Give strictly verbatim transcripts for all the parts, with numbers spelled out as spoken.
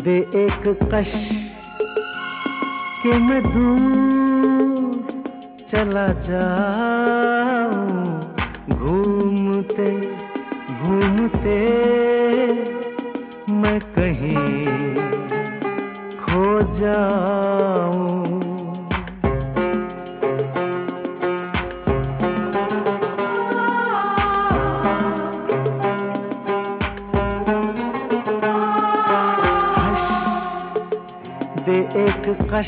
दे एक कश कि मैं दूर चला जाऊं, घूमते घूमते मैं कहीं खो जाऊं। दे एक कश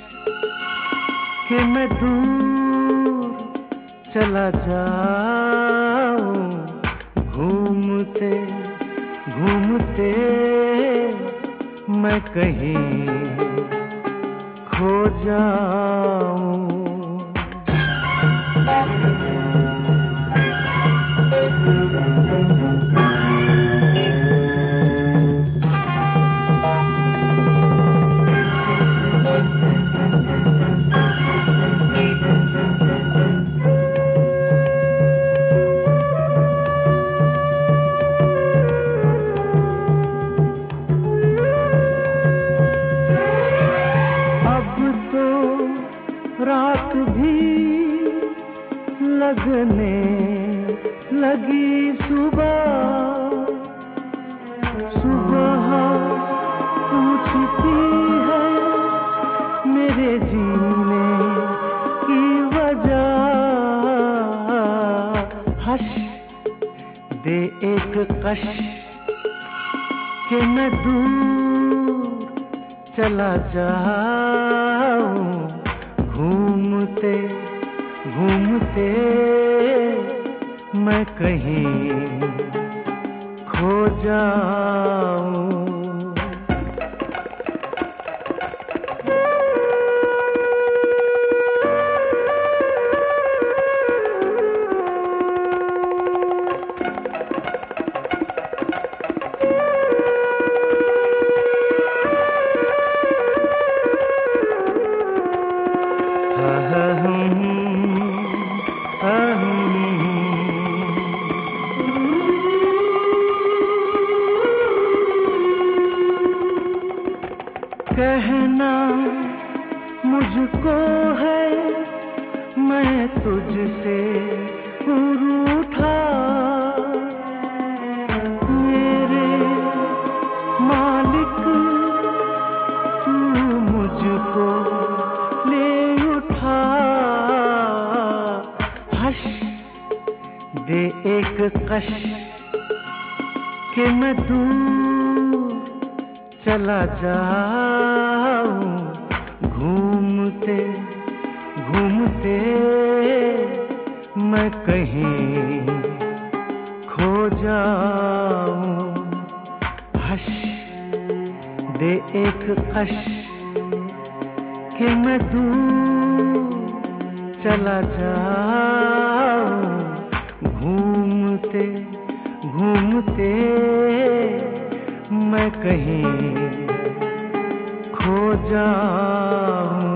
कि मैं दूर चला जाऊं, घूमते घूमते मैं कहीं खो जाऊं। रात भी लगने लगी सुबह, सुबह पूछती है मेरे जीने की वजह। हश दे एक कश कि मैं दूर चला जाऊं, घूमते घूमते मैं कहीं खो जाऊं। कहना मुझको है मैं तुझसे रूठा, मेरे मालिक तू मुझको ले उठा। हश दे एक कश कि मैं दूर चला जाऊं, घूमते घूमते मैं कहीं खो जाऊं। हश दे एक कश कि मैं दूर चला जाऊं, घूमते घूमते मैं कहीं खो जाऊं।